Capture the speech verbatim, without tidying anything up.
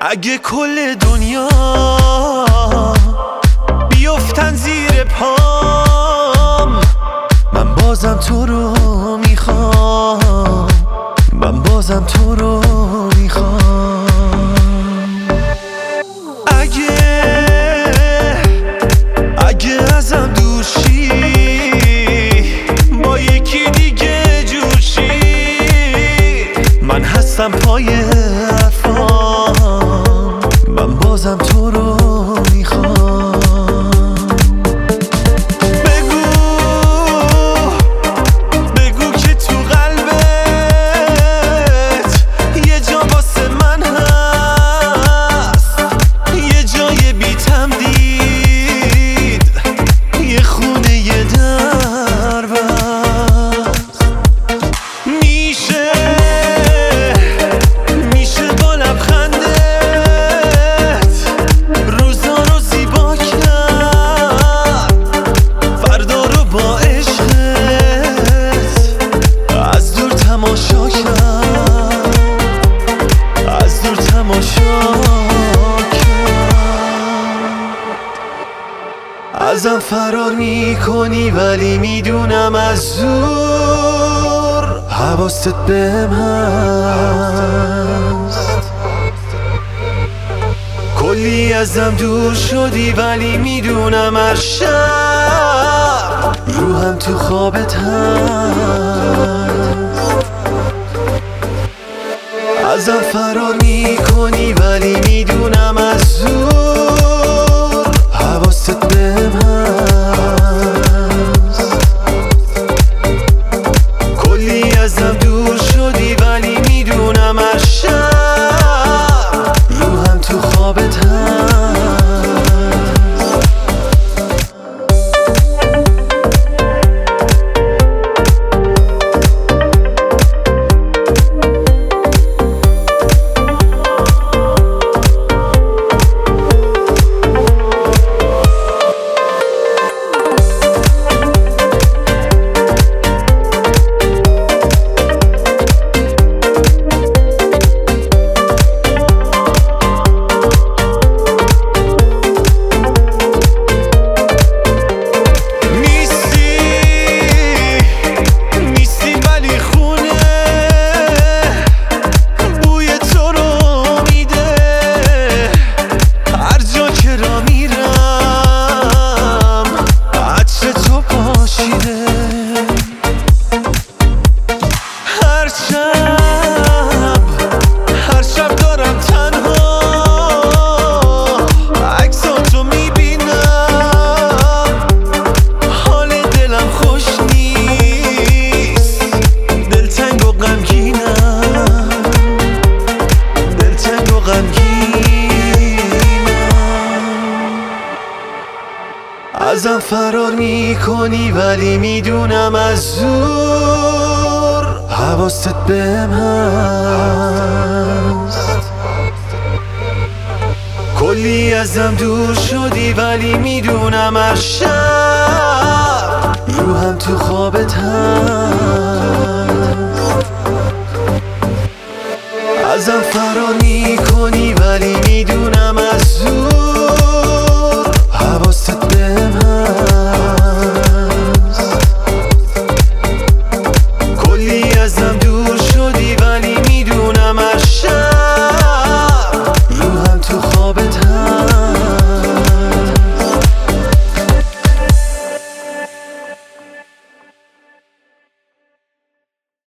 اگه کل دنیا بیفتن زیر پام، من بازم تو رو میخوام، من بازم تو رو میخوام. اگه اگه ازم دور شی، با یکی دیگه جور شی، من هستم پای حرفام، من بازم تو رو میخوام. بگو بگو که تو قلبت یه جا واسه من هست، یه جای بی تمدید، یه خونه یه در بست. میشه میشه با لبخندت روزا رو زیبا کرد، فردا رو با عشقت از دور تماشا کرد، از دور تماشا کرد. ازم فرار میکنی ولی میدونم از زور حواست بهم هست. کلی ازم دور شدی ولی میدونم هر شب روحم تو خوابت هست. ازم فرار میکنی ولی میدونم از زور حواست بهم هست. کلی ازم دور شدی ولی میدونم هر شب روحم تو خوابت هست. ازم فرار میکنی ولی میدونم از زور حواست بهم هست. کلی ازم دور شدی ولی میدونم هر شب روحم تو خوابت هست. ازم فرار میکنی ولی میدونم